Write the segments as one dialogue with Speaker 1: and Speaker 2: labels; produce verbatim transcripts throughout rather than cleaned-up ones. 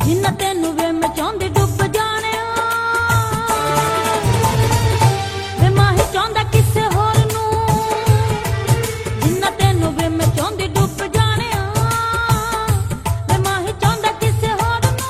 Speaker 1: ਜਿੰਨਾ ਤੈਨੂੰ ਵੇ ਮੈਂ ਚਾਹੁੰਦੀ ਡੁੱਬ ਜਾਣਿਆ ਵੇ ਮਾਹੀ ਚਾਹੁੰਦਾ ਕਿਸੇ ਹੋਰ ਨੂੰ ਜਿੰਨਾ ਤੈਨੂੰ ਵੇ ਮੈਂ ਚਾਹੁੰਦੀ ਡੁੱਬ ਜਾਣਿਆ ਵੇ ਮਾਹੀ ਚਾਹੁੰਦਾ ਕਿਸੇ ਹੋਰ ਨੂੰ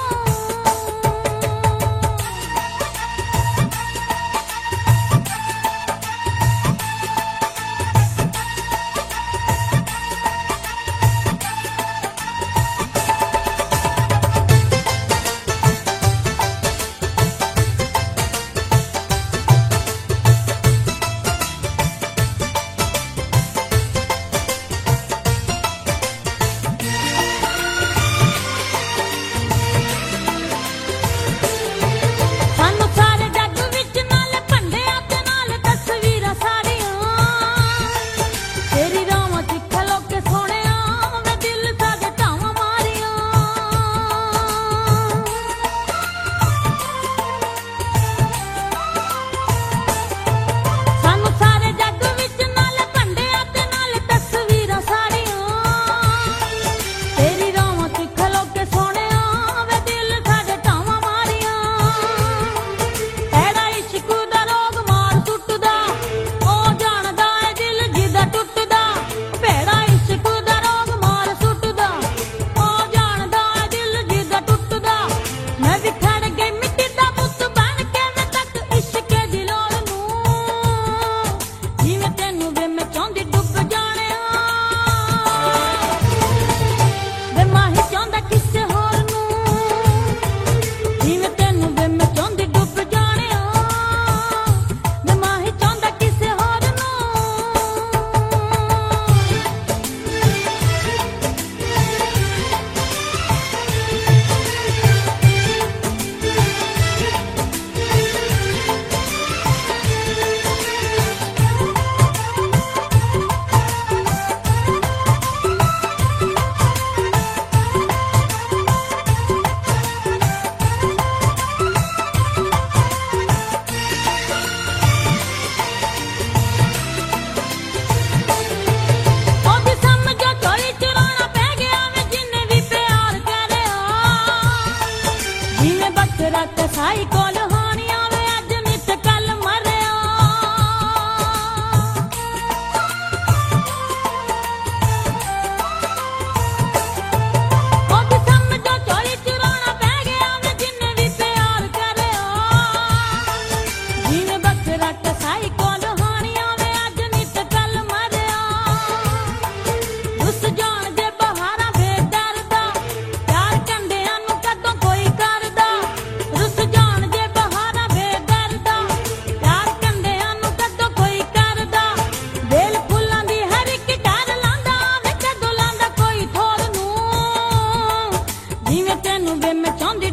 Speaker 1: ਸਾਈ ਕੋਲ ਹੋਣੀਆਂ ਵੇ ਅੱਜ ਨਿਤ ਕੱਲ ਮਰਿਆ ਉਹ ਵੀ ਸਮਝੋ ਚੋਰੀ ਚੁਰਾਉਣਾ ਪੈ ਗਿਆ ਵੇ ਜਿੰਨੇ ਵੀ ਪਿਆਰ ਕਰਿਆ ਜਿਵੇਂ ਬੱਕਰਾ ਕਸਾਈ ਕੋਲ ਹੋਣੀਆਂ ਵੇ ਅੱਜ ਨਿਤ ਕੱਲ ਮਰਿਆ ਉਸ ਜਾਣ ਦੇ ਬਹਾਰਾਂ ਵੇ ਡਰਦਾ ਪਿਆਰ ਕੰਡਿਆਂ ਨੂੰ ਕਦੋਂ ਕੋਈ ਕਰਦਾ ਤੈਨੂੰ ਵੇ ਮੈਂ ਚਾਹੁੰਦੀ